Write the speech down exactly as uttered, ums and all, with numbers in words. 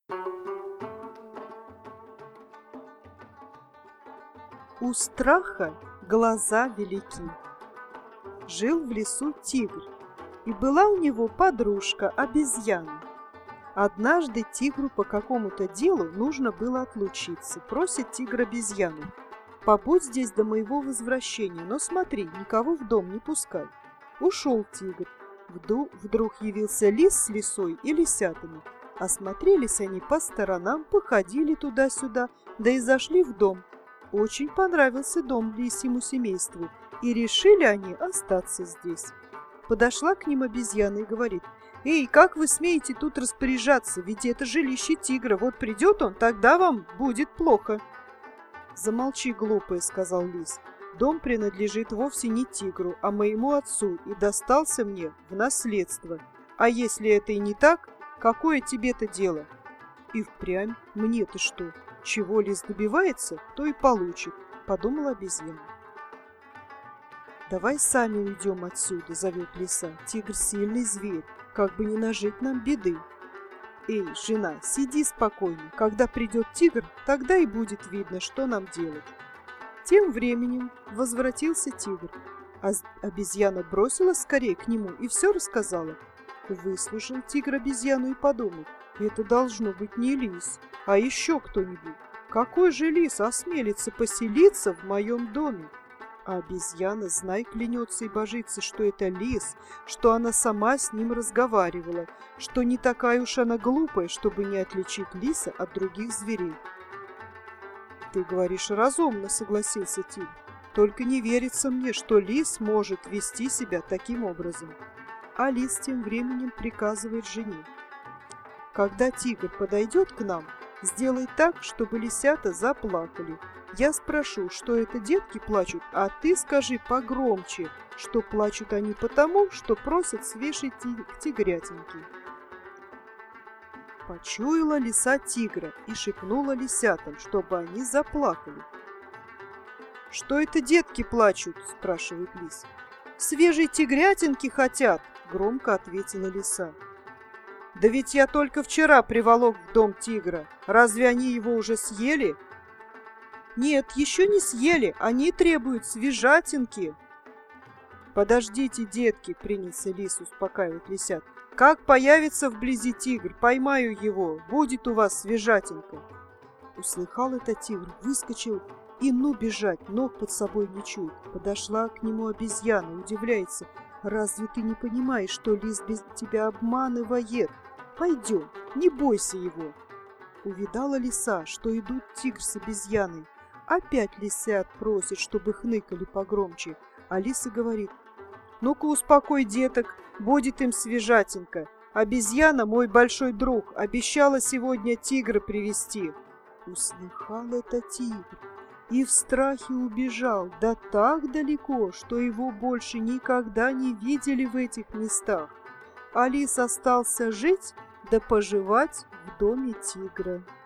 У страха глаза велики. Жил в лесу тигр, и была у него подружка обезьяна. Однажды тигру по какому-то делу нужно было отлучиться. Просит тигр обезьяну: «Побудь здесь до моего возвращения, но смотри, никого в дом не пускай». Ушел тигр. Вдруг явился лис с лисой и лисятами. Осмотрелись они по сторонам, походили туда-сюда, да и зашли в дом. Очень понравился дом лисьему семейству, и решили они остаться здесь. Подошла к ним обезьяна и говорит: «Эй, как вы смеете тут распоряжаться? Ведь это жилище тигра. Вот придет он, тогда вам будет плохо». «Замолчи, глупая», — сказал лис. «Дом принадлежит вовсе не тигру, а моему отцу, и достался мне в наследство. А если это и не так, какое тебе-то дело?» «И впрямь, мне-то что? Чего лис добивается, то и получит», — подумала обезьяна. «Давай сами уйдем отсюда», — зовет лиса. «Тигр сильный зверь, как бы не нажить нам беды». «Эй, жена, сиди спокойно. Когда придет тигр, тогда и будет видно, что нам делать». Тем временем возвратился тигр, а обезьяна бросилась скорее к нему и все рассказала. Выслушал тигр обезьяну и подумал: это должно быть не лис, а еще кто-нибудь. Какой же лис осмелится поселиться в моем доме? А обезьяна, знай, клянется и божится, что это лис, что она сама с ним разговаривала, что не такая уж она глупая, чтобы не отличить лиса от других зверей. «Ты говоришь разумно», — согласился тигр. «Только не верится мне, что лис может вести себя таким образом». А лис тем временем приказывает жене: «Когда тигр подойдет к нам, сделай так, чтобы лисята заплакали. Я спрошу, что это детки плачут, а ты скажи погромче, что плачут они потому, что просят свежей тигрятинки». Почуяла лиса тигра и шепнула лисятам, чтобы они заплакали. «Что это детки плачут?» – спрашивает лис. «Свежей тигрятинки хотят», – громко ответила лиса. «Да ведь я только вчера приволок в дом тигра. Разве они его уже съели?» «Нет, еще не съели, они требуют свежатинки». «Подождите, детки», — принялся лис успокаивать лисят. «Как появится вблизи тигр, поймаю его, будет у вас свежатинка». Услыхал это тигр, выскочил и ну бежать, ног под собой не чует. Подошла к нему обезьяна, удивляется: «Разве ты не понимаешь, что лис без тебя обманывает? Пойдем, не бойся его». Увидала лиса, что идут тигр с обезьяной. Опять лисят просит, чтобы хныкали погромче, а лиса говорит: «Ну-ка успокой деток, будет им свежатинка. Обезьяна, мой большой друг, обещала сегодня тигра привести». Услыхал это тигр и в страхе убежал, да так далеко, что его больше никогда не видели в этих местах. А лис остался жить да поживать в доме тигра.